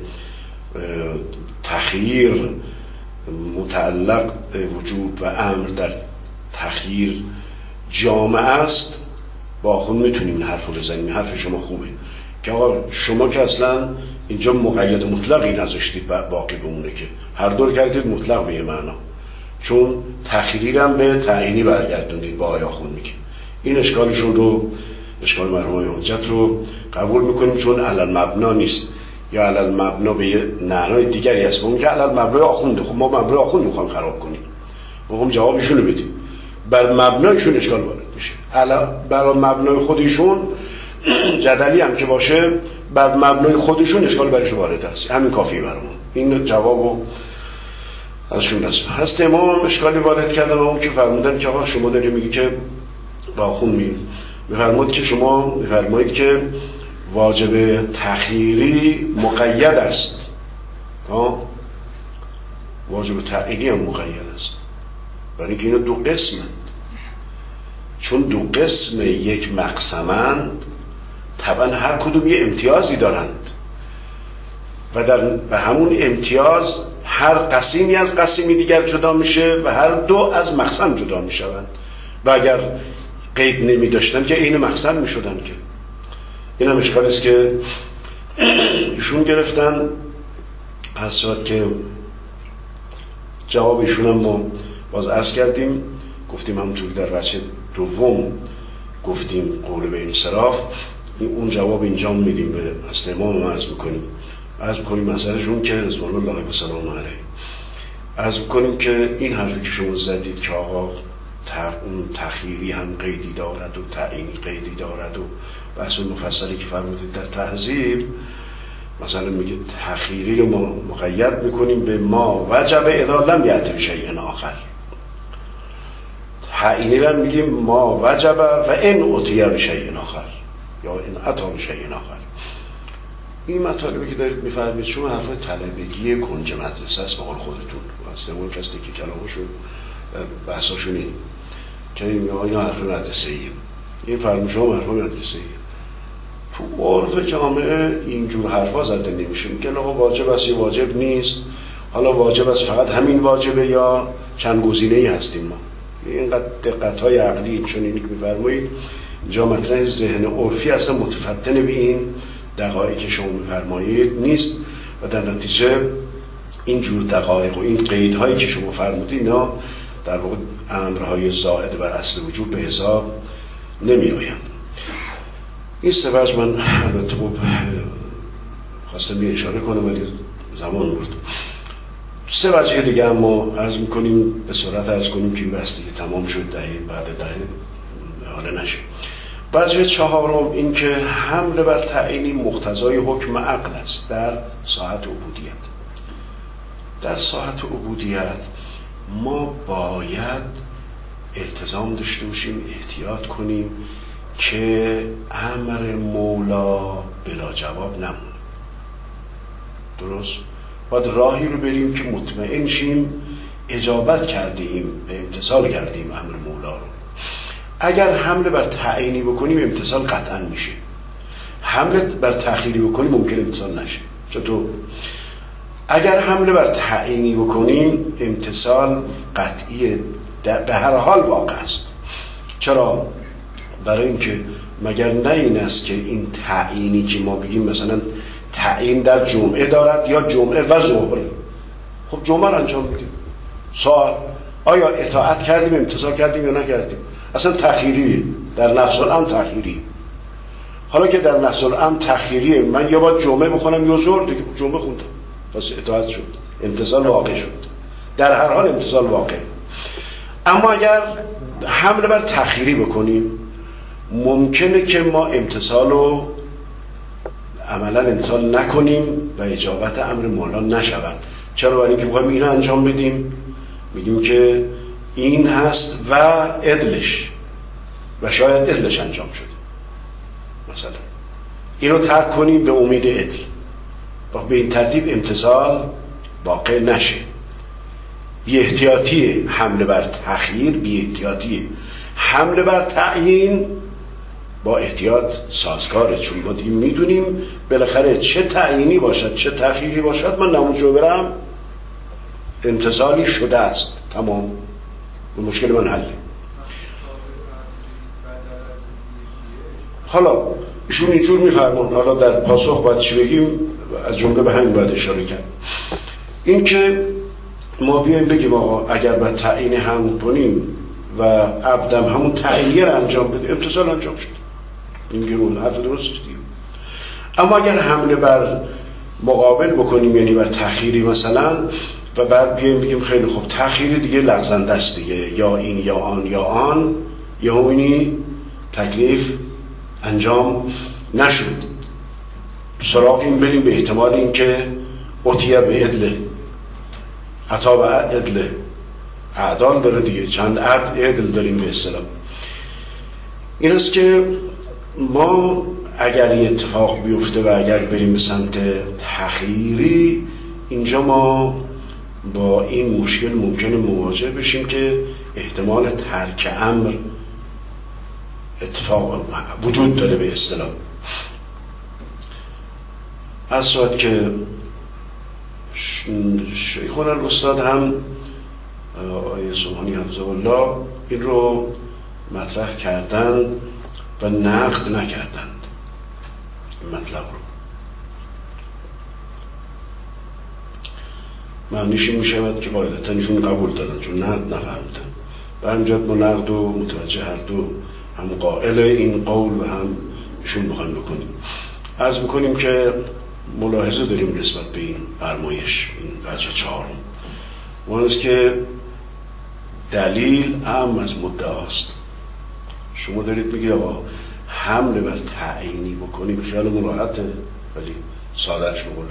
S1: تخییر متعلق وجوب و امر در تخییر جامع است، با خود میتونیم این حرف رو بزنیم. حرف شما خوبه که آقا شما که اصلا اینجا مقید مطلقی نذاشتید باقی بمونه، که هر دور کردید مطلق به یه معنا، چون تخییری هم به تعیینی برگردوندید با آیا خون میگه. این اشکالشون رو، اشکال مرحوم حجت رو قبول میکنیم، چون علل مبنا نیست، یا علل مبنا به یه معنای دیگری هست. اون که علل مبنای آخونده، خب ما مبنای آخوند میخوایم خراب کنیم، ما هم جوابشون رو بدیم. بر مبنایشون اشکال وارد میشه، بر مبنای خودشون جدلی هم که باشه، بر مبنای خودشون اشکال برش وارد هست، همین کافیه برامون. این جوابو ازشون بس هست. امام اشکالی وارد کردن و اون که فرمودن که آقا شما داری میگی که با خون میفرمود که شما میفرمایید که واجب تخییری مقید است، واجب تعیینی هم مقید است، برای اینکه اینا دو قسمند. چون دو قسم یک مقسمند طبعا هر کدوم یه امتیازی دارند و در همون امتیاز هر قسیمی از قسیمی دیگر جدا میشه و هر دو از مقسم جدا میشوند و اگر قید نمی داشتن که این مقسم میشدن. که این هم اشکال است که ایشون گرفتن. پس وقت که جواب ایشون هم ما باز عرض کردیم گفتیم همونطور در بچه دوم گفتیم قول به انصراف، اون جواب اینجا میدیم به اصل امام عرض میکنیم مسئلهشون که رضوان الله و سلام علیه عرض میکنیم که این حرفی که شما زدید که آقا اون تخییری هم قیدی دارد و تعیینی قیدی دارد و بحث مفصلی که فرمودید در تهذیب، مثلا میگه تخییری رو ما مقید میکنیم به ما وجب اذا لم یأتی بشیء آخر، تعیینی رو میگیم ما وجب و ان اتی بشیء آخر یا ان اتی بشیء آخر. این مطالبی که دارید میفهمید شما حرفای طلبگی کنج مدرسه است به قول خودتون، واسه اون کسی که کلامشون بحثاشون این که اینا حرف مدرسه‌ایه، این فرمایش ها حرف مدرسه‌ایه. تو عرف جامعه اینجور حرفا زده نمیشه، میگن آقا واجب است یا واجب نیست، حالا واجب است فقط همین واجبه یا چند گزینه‌ای هستیم ما. اینقدر دقت‌های عقلی چون اینی که می‌فرمایید اینجا مطرح ذهن عرفی اصلا متفتن به این دقایقی که شما می‌فرمایید نیست و در نتیجه اینجور دقایق و این قیدهایی که شما فرمودید اینا در واقع امرهای زائد بر اصل وجود به حساب نمی‌آیند. این سه وجه من البته خب خواستم یه اشاره کنم ولی زمان برد. سه وجه دیگه اما عرض میکنیم به سرعت عرض کنیم که این بحث دیگه تمام شد بعد دهه حالا نشه. وجه چهارم این که حمل بر تعیینی مقتضای حکم عقل است در ساحت عبودیت. در ساحت عبودیت ما باید التزام داشته باشیم، احتیاط کنیم که امر مولا بلا جواب نمونه. درست؟ باید راهی رو بریم که مطمئن شیم اجابت کردیم و امتثال کردیم امر مولا رو. اگر حمله بر تعیینی بکنیم امتثال قطعا میشه، حمله بر تأخیری بکنیم ممکن امتثال نشه. چطور؟ اگر حمله بر تعیینی بکنیم امتثال قطعیه، به هر حال واقع است. چرا؟ برای اینکه مگر نه این است که این تعیینی که ما بگیم مثلا تعیین در جمعه دارد یا جمعه و ظهر، خب جمعه رو انجام میدیم. سوال آیا اطاعت کردیم امتثال کردیم یا نکردیم؟ اصلا تأخیری در نفس الامر تأخیری. حالا که در نفس الامر تأخیریه من یا باید جمعه بخونم یا ظهر، دیگه جمعه خوندم پس اطاعت شد، امتثال واقع شد، در هر حال امتثال واقع. اما اگر حمله بر تأخیری بکنیم ممکنه که ما امتثال رو عملا امتثال نکنیم و اجابت امر مولا نشود. چرا؟ برای اینکه میخوایم اینو انجام بدیم، میگیم که این هست و عدلش و شاید عدلش انجام شده، مثلا اینو ترک کنیم به امید عدل و به این ترتیب امتثال واقع نشه. بی احتیاطی حمله بر تأخیر، بی احتیاطی حمله بر تعیین با احتیاط سازگاره، چون ما دیگه میدونیم بالاخره چه تعیینی باشد چه تأخیری باشد من نماز رو برم امتثالی شده است، تمام، و مشکل من حله. حالا ایشون اینجور میفرمون، حالا در پاسخ باید چی بگیم؟ از جمله به همین باید اشاره کرد، این که ما بیایم بگیم آقا اگر باید تعیین هم کنیم و عبدم همون تعیینیه رو انجام بده امتثال انجام شد، این گرون حرف درست دیگه. اما اگر حمله بر مقابل بکنیم یعنی بر تأخیری مثلا و بعد بیایم بگیم خیلی خوب تأخیری دیگه لغزنده است دیگه، یا این یا آن یا آن یا اونی تکلیف انجام نشد، سراغ این بریم به احتمال این که عطیه به عدله، عطا به عدله، اعدال داره دیگه، چند عدل داریم به اصطلاح. این است که ما اگر این اتفاق بیفته و اگر بریم به سمت تأخیری، اینجا ما با این مشکل ممکنه مواجه بشیم که احتمال ترک امر اتفاق وجود داره به اصطلاح. از صورت که شیخون الاستاد هم آقای سبحانی حفظه الله این رو مطرح کردند و نقد نکردند این مطلب رو. معنیش این میشود که قاعدتاً ایشون قبول دارن چون نقد نفهمیدن، به همجد ما نقد و متوجه هر دو، هم قائل این قول و هم ایشون میخوایم بکنیم. عرض میکنیم که ملاحظه داریم نسبت به این فرمایش، این وجه چهارم، اون است که دلیل اهم از مدعاست. شما دارید میگید آقا حمله بر تعیینی بکنیم، خیالمون راحته، ولی سادهش بقوله.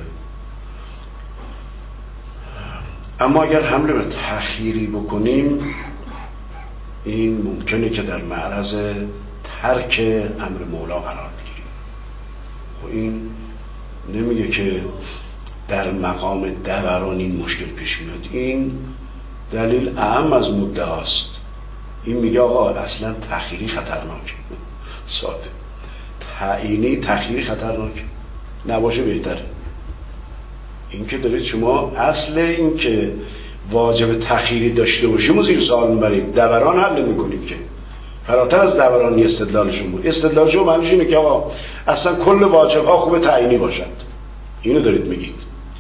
S1: اما اگر حمله بر تأخیری بکنیم، این ممکنه که در معرض ترک امر مولا قرار بگیریم. خب این نمیگه که در مقام دوران این مشکل پیش میاد، این دلیل اهم از مدعاست. این میگه آقا اصلا تأخیری خطرناک، ساده. تعیینی تأخیری خطرناک نباشه بهتره. این که دارید شما اصل این که واجب تأخیری داشته باشیم و زیر سوال میبرید، دوران حل نمی‌کنید که. فراتر از دورانی استدلالشون بود. استدلالشون معنیش اینه که آقا اصلا کل واجب‌ها خوب تعیینی باشد. اینو دارید میگید.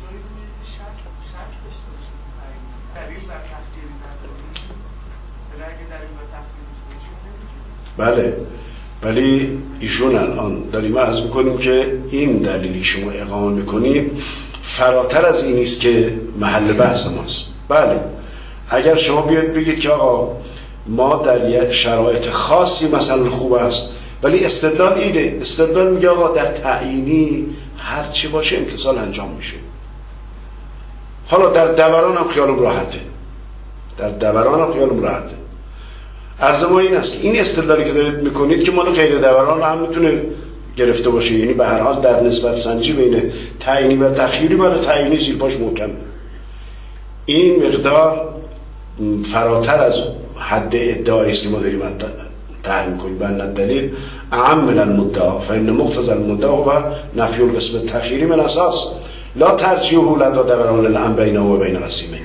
S1: بله، ولی ایشون الان داریم عرض میکنیم که این دلیلی شما اقامه میکنید فراتر از این است که محل بحث ماست. بله، اگر شما بیاید بگید که آقا ما در یک شرایط خاصی مثلا خوب است، ولی استدلال اینه، استدلال میگه آقا در تعیینی هر چی باشه امتثال انجام میشه. حالا در دوران هم خیالم راحته، در دوران هم خیالم راحته. عرض ما این است، این استدلالی که دارید میکنید که مال غیر دوران هم میتونه گرفته باشه، یعنی به هر حال در نسبت سنجی بین تعیینی و تأخیری برای تعیینی زیر پاش محکم. این مقدار فراتر از حد ادعایی است که ما داریم طرح میکنیم. بنا الدلیل اعم من المدعا فان مقتضى المدعا و نفی القسم التأخیری من اساس لا ترجیحه لدى دوران الامر بینه و بین قسیمه.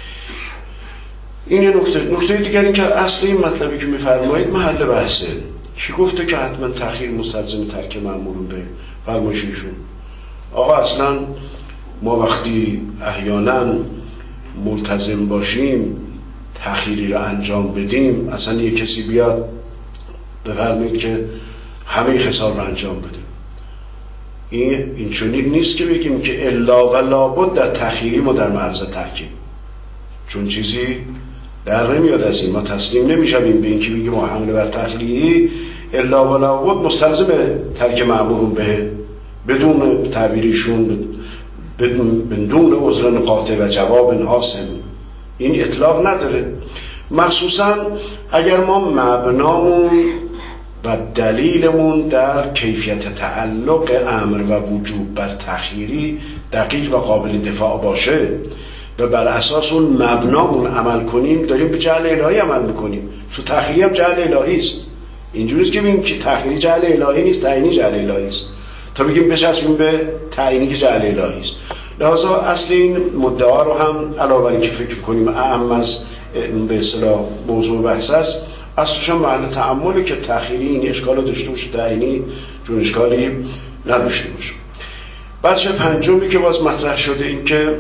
S1: این یه نکته دیگر، این که اصل این مطلبی که میفرمایید محل بحثه. کی گفته که حتما تأخیر مستلزم ترک مأمورون به فرمایششون؟ آقا اصلا ما وقتی احیانا ملتزم باشیم تأخیری رو انجام بدیم، اصلا یه کسی بیاد بفرمایید که همه خصال رو انجام بده، این چنین نیست که بگیم که الا و لابد در تأخیری ما در معرض ترکیم، چون چیزی در نمیاد از این. ما تسلیم نمیشیم به این که بگیم ما حمله بر تأخیری الا و لابد مستلزم ترک مأمورون به، بدون تعبیریشون بدون عذر قاطع و جواب حاسم، این اطلاق نداره. مخصوصا اگر ما مبنامون و دلیلمون در کیفیت تعلق امر و وجوب بر تأخیری دقیق و قابل دفاع باشه و بر اساس اون مبنامون عمل کنیم، داریم به جعل الهی عمل میکنیم. تو تأخیری هم جعل الهی است. اینجوریست که بگیم که تأخیری جعل الهی نیست، تعیینی جعل الهی است، تا بگیم بچسبیم به تعیینی که جعل الهی است. لذا اصل این مدعا رو هم علاوه بر اینکه فکر کنیم اهم از به اصطلاح موضوع بحث است، اصلش هم محل تأمله که تأخیری این اشکال داشته باشه، تعیینی چون اشکالی نداشته باشه. بچه پنجمی که باز مطرح شده این که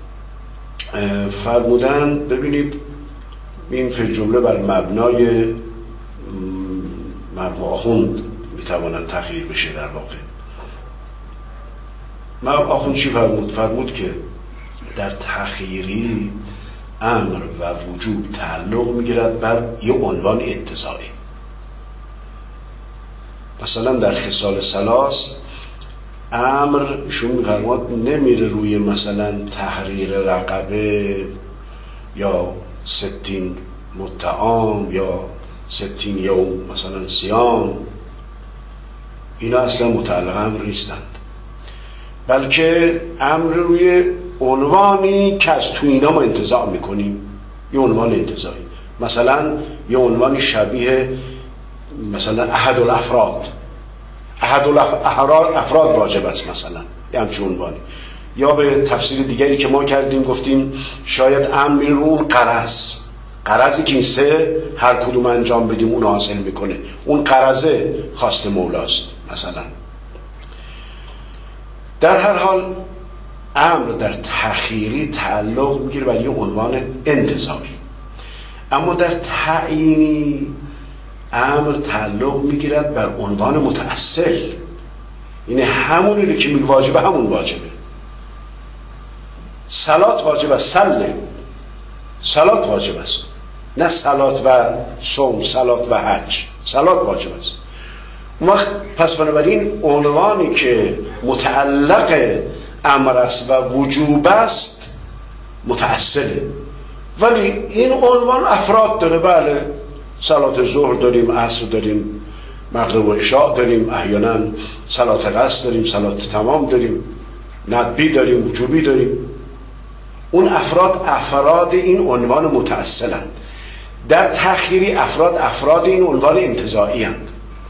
S1: فرمودن ببینید این فی الجمله بر مبنای مرحوم آخوند میتواند تغییر بشه. در واقع مرحوم آخوند چی فرمود؟ فرمود که در تأخیری امر و وجوب تعلق میگیرد بر یه عنوان انتزاعی. مثلا در خصال ثلاث امر شون میفرماد نمیره روی مثلا تحریر رقبه یا 60 متعام یا 60 یوم مثلا صیام، اینا اصلا متعلق امر نیستند، بلکه امر روی عنوانی که از تو اینا ما انتزاع میکنیم، یه عنوان انتزاعی. مثلا یه عنوان شبیه مثلا احد الافراد واجب است، مثلا یه همچون عنوانی. یا به تفسیر دیگری که ما کردیم گفتیم شاید امر رو اون قرضی که این سه هر کدوم انجام بدیم اون حاصل میکنه، اون قرضه خواست مولاست مثلا. در هر حال امر در تأخیری تعلق میگیره بر یه عنوان انتزاعی. اما در تعیینی امر تعلق میگیرد بر عنوان متأصل، یعنی همونی که میگه واجبه همون واجبه. صلات واجب است، صلات واجب است، نه صلات و صوم، صلات و حج، صلات واجب است. اون وقت پس بنابراین عنوانی که متعلق امر است و وجوب است متأصله، ولی این عنوان افراد داره. بله، صلات ظهر داریم، عصر داریم، مغرب و عشاء داریم، احیانا صلات قصر داریم، صلات تمام داریم، ندبی داریم، وجوبی داریم. اون افراد این عنوان متأصلند. در تأخیری افراد این عنوان انتزاعی هستند.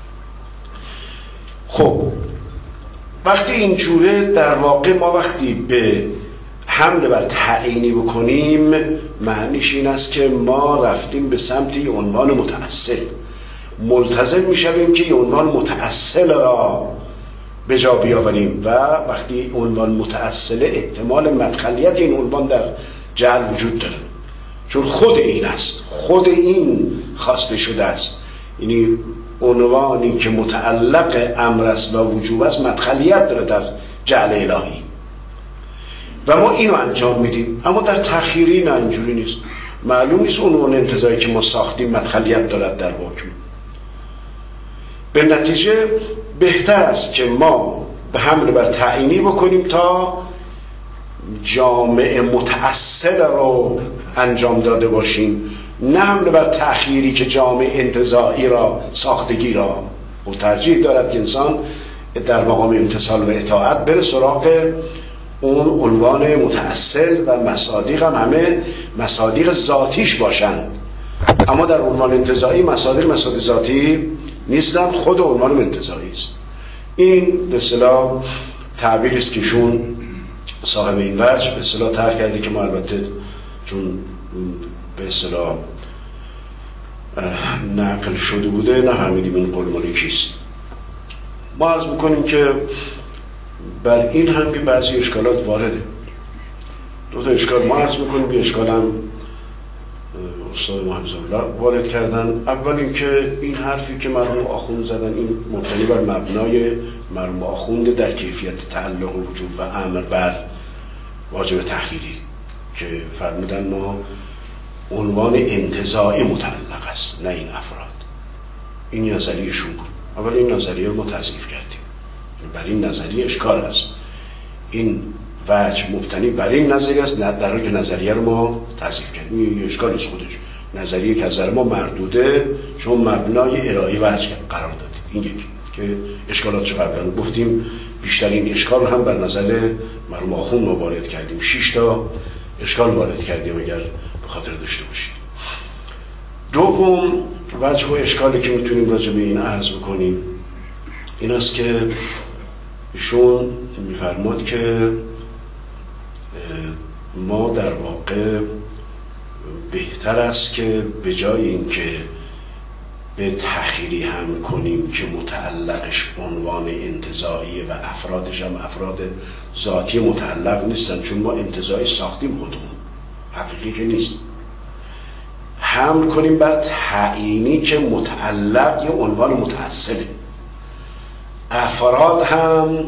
S1: خب وقتی اینجوره، در واقع ما وقتی به حمله بر تعیینی بکنیم معنیش این است که ما رفتیم به سمت یه عنوان متأصل، ملتزم میشویم که یه عنوان متأصل را به جا بیاوریم و وقتی عنوان متأصله احتمال مدخلیت این عنوان در جعل وجود داره، چون خود این است، خود این خواسته شده است. یعنی عنوانی که متعلق امر است و وجوب است مدخلیت داره در جعل الهی و ما اینو انجام میدیم. اما در تأخیری نه، اینجوری نیست. معلوم نیست عنوان انتزاعی که ما ساختیم مدخلیت دارد در حکم. به نتیجه بهتر است که ما به حمله بر تعیینی بکنیم تا جامع متأصل رو انجام داده باشیم، نه حمله بر تأخیری که جامع انتزاعی را، ساختگی را. و ترجیح دارد که انسان در مقام امتثال و اطاعت بره سراغ اون عنوان متأصل و مصادیق هم همه مصادیق ذاتیش باشند. اما در عنوان انتزاعی مصادیق ذاتی نیستن، خود عنوان انتزاعی است. این به اصطلاح تعبیری است که ایشون صاحب این وجه به اصطلاح طرح کرده که ما البته چون به اصطلاح نقل شده بوده نفهمیدیم این قول مال کیست. ما عرض میکنیم که بر این هم که بعضی اشکالات وارده. دو تا اشکال ما عرض میکنیم، یه اشکال هم استاد ما حفظه الله وارد کردن. اول اینکه این حرفی که مرحوم آخوند زدن این مبتنی بر مبنای مرحوم آخوند در کیفیت تعلق وجوب و امر بر واجب تأخیری که فرمودن ما عنوان انتزاعی متعلق است، نه این افراد. این نظریه‌شون بود. اول این نظریه رو ما تضعیف کردیم، بر این نظریه اشکال است. این وجه مبتنی بر این نظریه است، در حالی که نظریه رو ما تضعیف کردیم. این اشکال است خودش. نظریه که از نظر ما مردوده، چون مبنای ارائه وجه قرار دادید. این یک که اشکالات رو قبلا گفتیم، بیشترین اشکال هم بر نظر مرحوم آخوند ما وارد کردیم. 6 تا اشکال وارد کردیم اگر به خاطر داشته باشید. دوم وجه و اشکالی که میتونیم راجع به این عرض بکنیم این است که ایشون میفرماد که ما در واقع بهتر است که به جای اینکه به تأخیری هم کنیم که متعلقش عنوان انتزاعی و افرادش هم افراد ذاتی متعلق نیستن، چون ما انتزاعی ساختیم خودمون، حقیقی که نیست، حمل کنیم بر تعیینی که متعلق یه عنوان متأصله. افراد هم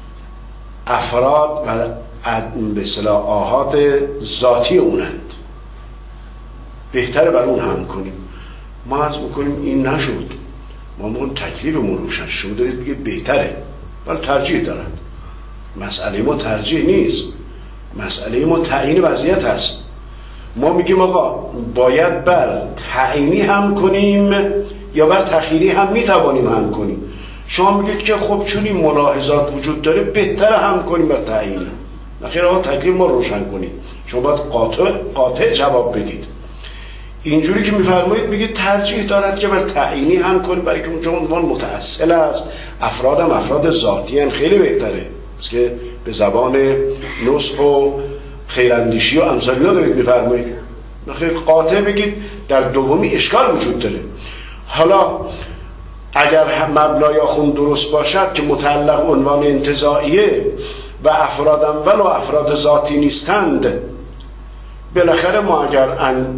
S1: افراد و به اصطلاح آحاد ذاتی اونند، بهتره بر اون حمل کنیم. ما عرض میکنیم این نشد، ما اون تکلیفمون روشن شد، دارید بگید بهتره، ولی ترجیح دارد. مسئله ما ترجیح نیست، مسئله ما تعیین وضعیت است. ما میگیم آقا باید بر تعیینی هم کنیم یا بر تأخیری هم میتوانیم هم کنیم. شما میگید که خب چون این ملاحظات وجود داره بهتره هم کنیم بر تعیینی. نخیر آقا تکلیف ما روشن کنید، شما باید قاطع جواب بدید. اینجوری که میفرمایید میگید ترجیح دارد که بر تعیینی هم کنیم، برای که اونجا عنوان متأصل است، افراد هم افراد ذاتی هن، خیلی بهتره. بس که به زبان نصح و خیراندیشی و امثال اینا دارید میفرمایید. نخیر قاطع بگید در دومی اشکال وجود داره. حالا اگر مبنای آخوند درست باشد که متعلق عنوان انتزاعیه و افرادم ولو افراد ذاتی نیستند، بالاخره ما اگر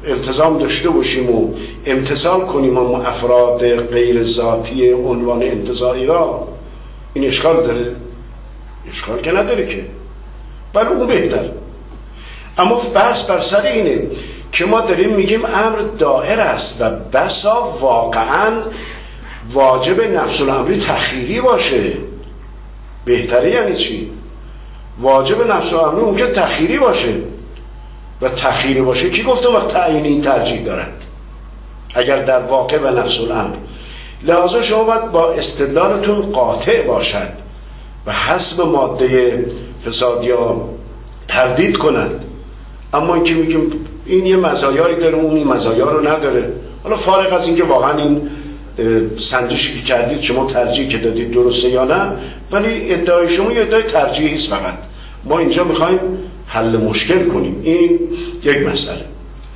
S1: التزام داشته باشیم و امتثال کنیم اما افراد غیر ذاتی عنوان انتزاعی را، این اشکال داره؟ اشکال که نداره که، بله اون بهتر. اما بحث بر سر اینه که ما داریم میگیم امر دائر است و بسا واقعا واجب نفس الامری تخییری باشه. بهتره یعنی چی؟ واجب نفس الامری ممکن تخییری باشه و تخییری باشه کی گفته وقت تعیینی ترجیح دارد؟ اگر در واقع و نفس الامر، لحاظا شما باید با استدلالتون قاطع باشد و حسب ماده فساد یا تردید کند. اما اینکه میگیم این یه مزایایی داره اون این مزایا رو نداره، حالا فارغ از اینکه واقعا این سنجشی که کردید شما ترجیح که دادید درسته یا نه، ولی ادعای شما یه ادعای ترجیحی است. فقط ما اینجا میخوایم حل مشکل کنیم، این یک مسئله.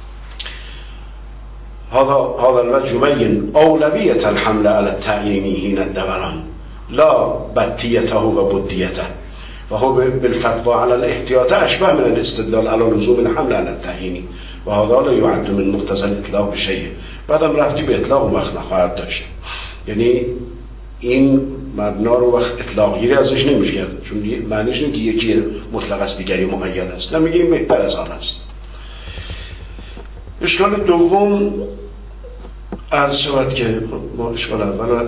S1: هذا الوجه يبين أولوية الحمل على التعيين حين الدوران لا بتيته وبديته وهو بالفتوى على الاحتياط أشبه من الاستدلال على لزوم الحمل على التعيين وهذا لا يعد من مقتضى الإطلاق بشيء. بعدم رفتی به اطلاق اون وقت نخواهد داشت، یعنی این مبنا رو وقت اطلاق گیری ازش نمیشه کرد، چون معنیش اینه که یکی مطلق است دیگری مقید است، نمیگه این بهتر از آن است. اشکال دوم عرض شود که ما اشکال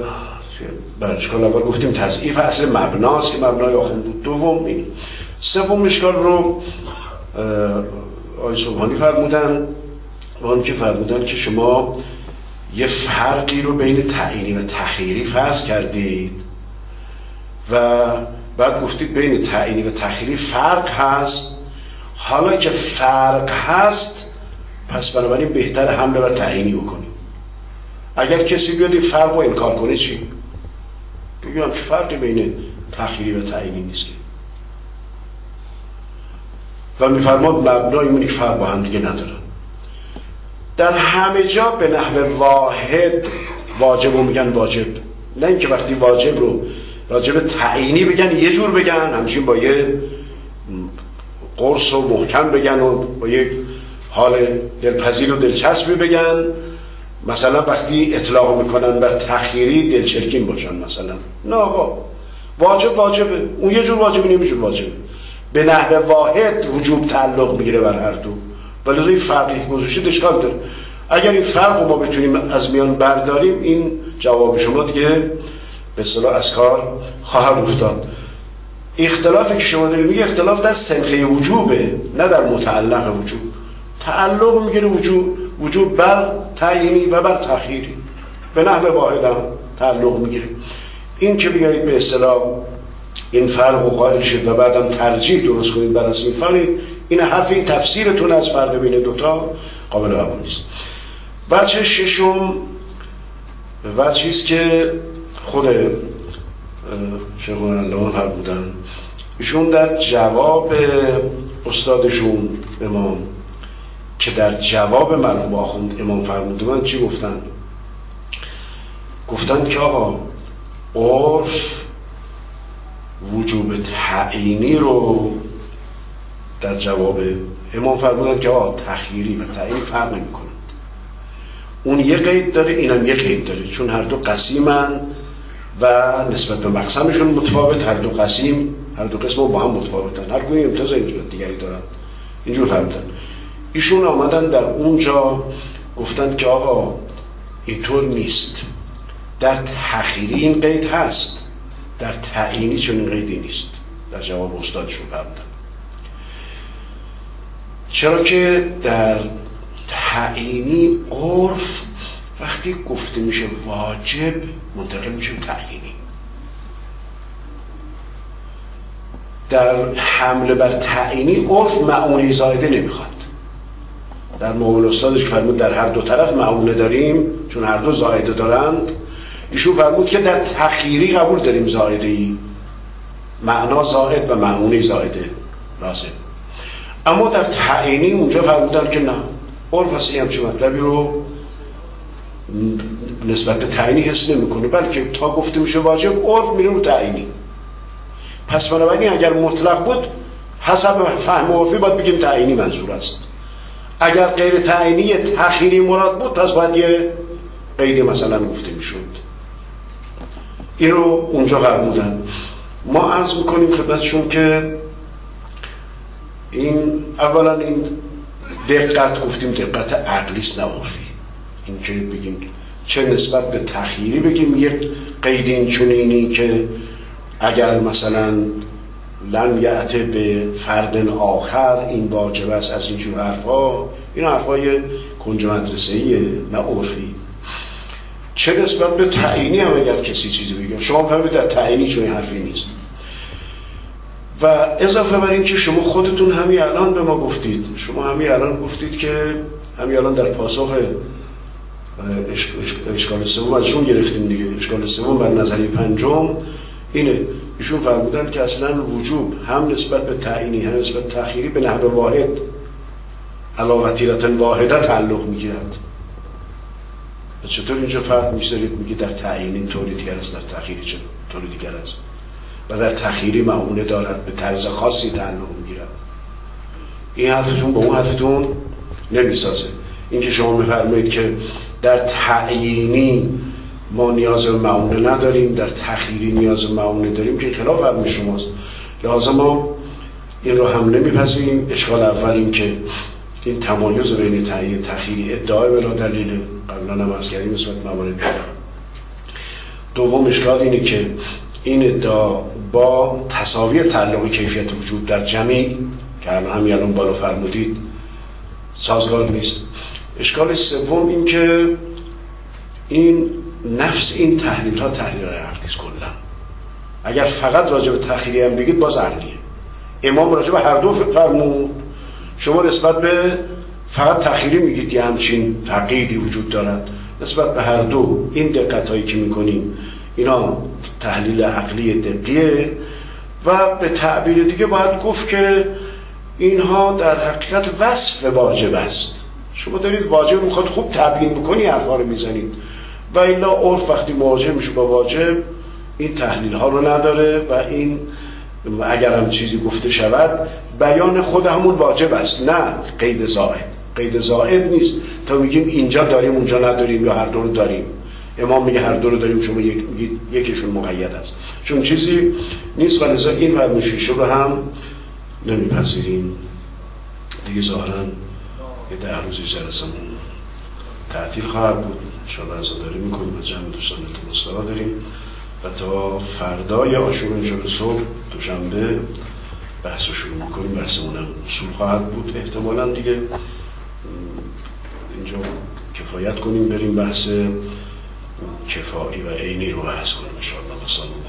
S1: اول گفتیم تضعیف اصل مبناست که مبنای آخوند بود. دوم این. سوم اشکال رو آقای سبحانی فرمودن و اون که فرمودن که شما یه فرقی رو بین تعیینی و تخییری فرض کردید و بعد گفتید بین تعیینی و تخییری فرق هست. حالا که فرق هست پس بنابراین بهتر حمله بر تعیینی بکنیم. اگر کسی بیاد این فرق رو انکار کنه چی؟ بگیم چه فرقی بین تخییری و تعیینی نیست که، و میفرماد مبنای اونی که فرق با هم دیگه ندارن. در همه جا به نحو واحد واجب رو میگن واجب، نه اینکه وقتی واجب رو راجب تعیینی بگن یه جور بگن، همچنین با یه قرص و محکم بگن و با یک حال دلپذیر و دلچسبی بگن. مثلا وقتی اطلاق میکنن بر تخییری دلچرکین باشن مثلا، نه آقا واجب واجبه، اون یه جور واجبه این یه جور واجبه. به نحو واحد وجوب تعلق میگیره بر هر دو، ولی این فرقی که گذاشتید اشکال داره. اگر این فرق رو ما بتونیم از میان برداریم این جواب شما دیگه به اصطلاح از کار خواهد افتاد. اختلافی که شما دارید میگه اختلاف در سنخه وجوبه نه در متعلق وجوب. تعلق میگیره وجوب بر تعیینی و بر تخییری، به نحو واحد هم تعلق میگیره. این که بیایید به اصطلاح این فرق و قائل شد و بعدم ترجیح درست کنید بر اساس این فرق، این حرف این تفسیرتون از فرق بین دوتا قابل قبول نیست. وجه ششم وجهی است که خود شیخون علامه فرمودن، ایشون در جواب استادشون امام که در جواب مرحوم آخوند امام فرمودن چی گفتن؟ گفتن که آقا عرف وجوب تعیینی رو در جواب امام فرمودن که آقا تخییری و تعیینی فرق نمی کنند. اون یه قید داره اینم یه قید داره، چون هر دو قسیمن و نسبت به مقسمشون متفاوت، هر دو قسم با هم متفاوتن، هر کنی امتیاز دیگری دارن. اینجور فهمیدن. ایشون آمدن در اونجا گفتن که آقا اینطور نیست، در تخییری این قید هست، در تعیینی چون این قیدی نیست. در جواب استادشون فرمودن چرا که در تعیینی عرف وقتی گفته میشه واجب منتقل میشه تعیینی. در حمله بر تعیینی عرف معونه زائده نمیخواد. در مقابل استادش که فرمود در هر دو طرف معونه داریم چون هر دو زائده دارند، ایشون فرمود که در تخییری قبول داریم زائده ای، معنا زائد و معونه زائده لازم. اما در تعیینی اونجا فرمودن که نه، عرف اصلا همچه مطلبی رو نسبت به تعیینی حس نمیکنه، بلکه تا گفته میشه واجب عرف میره رو تعیینی. پس بنابراین اگر مطلق بود حسب فهم عرفی باید بگیم تعیینی منظور است. اگر غیر تعیینی تأخیری مراد بود پس باید یه قیدی مثلا گفته میشد. این رو اونجا فرمودن. ما عرض میکنیم خدمتشون که این اولا این دقت گفتیم دقت عقلیست نه عرفی. این که بگیم چه نسبت به تأخیری بگیم یک قیدین چنینی که اگر مثلا لم یأت به فرد آخر این واجب است، از اینجور حرفا، این حرفای کنج مدرسه‌ایه نه عرفی. چه نسبت به تعیینی هم اگر کسی چیزی بگه شما فهمید در تعیینی چون این حرفی نیست. و اضافه بر این که شما خودتون همین الان به ما گفتید، شما همین الان گفتید که همین الان در پاسخ اشکال سوم ازشون گرفتیم دیگه، اشکال سوم بر نظریه پنجم اینه، ایشون فرمودن که اصلا وجوب هم نسبت به تعیینی هم نسبت به تأخیری به نحو واحد علی وتیرة واحده تعلق میگیرد. چطور اینجا فرق میذارید میگه در تعیینی طوری دیگر است، در تأخیری طوری دیگر است و در تأخیری معونه دارد به طرز خاصی تعلق میگیرد؟ این حرفتون با اون حرفتون نمیسازه. این که شما میفرمایید که در تعیینی ما نیاز به معونه نداریم، در تأخیری نیاز به معونه داریم، که خلاف فرم شماست. لازم ما این رو هم نمیپذیریم. اشکال اول این که این تمایز بین تعیین تأخیری ادعای بلا دلیله، قبلا هم عرض کردیم نسبت موارد دیگر. دوم اشکال اینه که این ادعا با تساوی تعلق کیفیت وجود در جمعی که الان بالا فرمودید سازگار نیست. اشکال سوم این که این نفس این تحلیل ها تحلیل های عقلی است. کلا اگر فقط راجع به تأخیری هم بگید باز عقلیه. امام راجع به هر دو فرمود، شما نسبت به فقط تأخیری میگید یه همچین تقییدی وجود دارد. نسبت به هر دو این دقت هایی که میکنیم اینا تحلیل عقلی دقیقه. و به تعبیر دیگه باید گفت که اینها در حقیقت وصف واجب است. شما دارید واجب میخواد خوب تبیین بکنی حرفا رو میزنید، و الا عرف وقتی مواجه میشه با واجب این تحلیل ها رو نداره و این اگر هم چیزی گفته شود بیان خود همون واجب است، نه قید زائد. قید زائد نیست تا میگیم اینجا داریم اونجا نداریم یا هر دو رو داریم. امام میگه هر دو رو داریم، شما میگید یکیشون مقید است، چون چیزی نیست. ولذا این فرمایشش رو هم نمیپذیریم دیگه. ظاهرا یه 10 روزی جلسمون تعطیل خواهد بود. انشاءالله عزاداری میکنیم و جمع دوستان مستقا داریم و تا فردای عاشور انشاءالله صبح دوشنبه بحث رو شروع میکنیم. بحثمون هم اصول خواهد بود احتمالا دیگه. اینجا کفایت کنیم بریم بحث کفایی و عینی رو بحث کنیم انشاءالله.